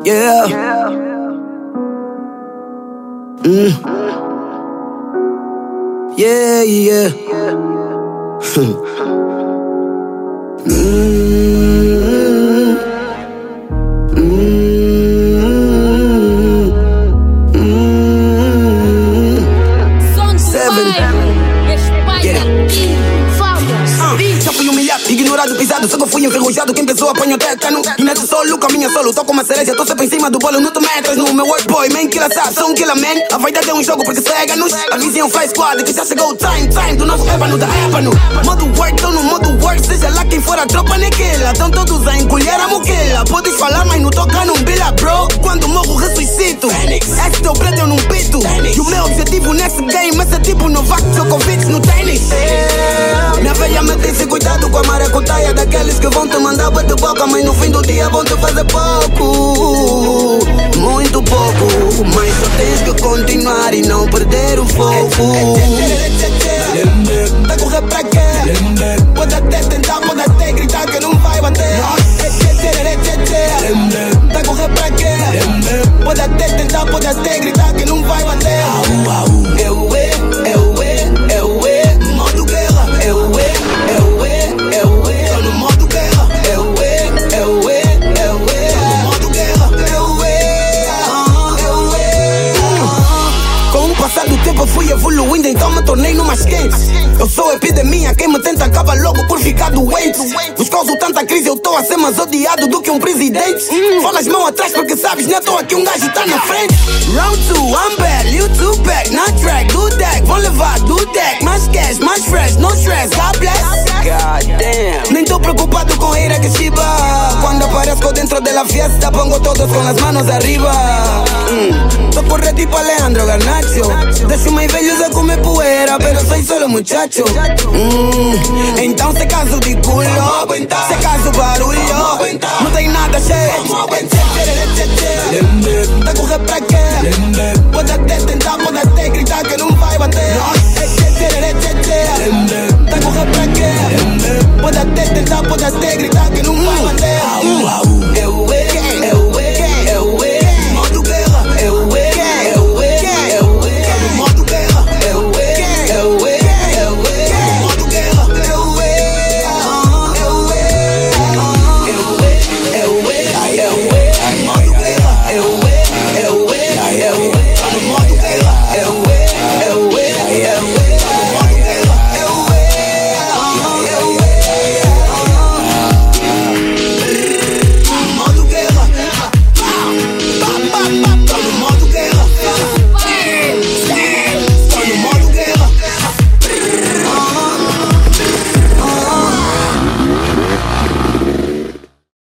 Yeah. Yeah, yeah. Já fui humilhado, ignorado, pisado. Só que eu fui enferrujado. Quem pensou apanhou tétano. E nesse solo, caminha solo. Tô com uma cereja, tô sempre em cima do bolo. Não te metas no meu work boy, man. Killer sabe, sou um killer man. A vaidade é um jogo porque cega-nos. A vizinha faz squad, que já chegou o time do novo ébano da ébano. Modo work, tô no modo work. Seja lá quem for a tropa, nequela. Tão todos a encolher a moquela. Podes falar, mas não toca num bila, bro. Quando morro, ressuscito. Esse teu preto eu não pito. E o meu objetivo nesse game é ser tipo Novak Djokovic no tênis. Minha velha me disse cuidado com a maracutaia daqueles que vão te mandar bater boca, mas no fim do dia vão te fazer pouco, muito pouco. Mas só tens que continuar e não perder o foco. Tá a correr pra quê? Pode até tentar, pode até gritar que não vai bater. Tá a correr pra quê? Pode até tentar, pode até gritar que não vai bater. Modo guerra. Tô no modo guerra. Modo guerra. Com o passar do tempo eu fui evoluindo, então me tornei no mais quente. Eu sou epidemia, quem me tenta acaba logo por ficar doente. Vos causo tanta crise, eu tô a ser mais odiado do que um presidente. Fala as mãos atrás porque sabes, né? Tô aqui um gajo tá na frente. Round 2, I'm bad, you two back. Na track, do deck, vão levar do deck. Mais cash, mais fresh, no stress, God bless. God damn. Nem tô preocupado com ira que chiba. Quando aparezco dentro de la fiesta, pongo todos con las manos arriba. Tô corre tipo Alejandro Garnacho. Deixo mais velhos a comer poeira, pero soy solo muchacho. Então se caso de culo, se caso barulho, não tem nada cheio. Tá a correr pra quê? Pode até tentar, pode até gritar que não vai bater. Tá a correr pra quê? Pode até tentar, pode até gritar que não vai bater.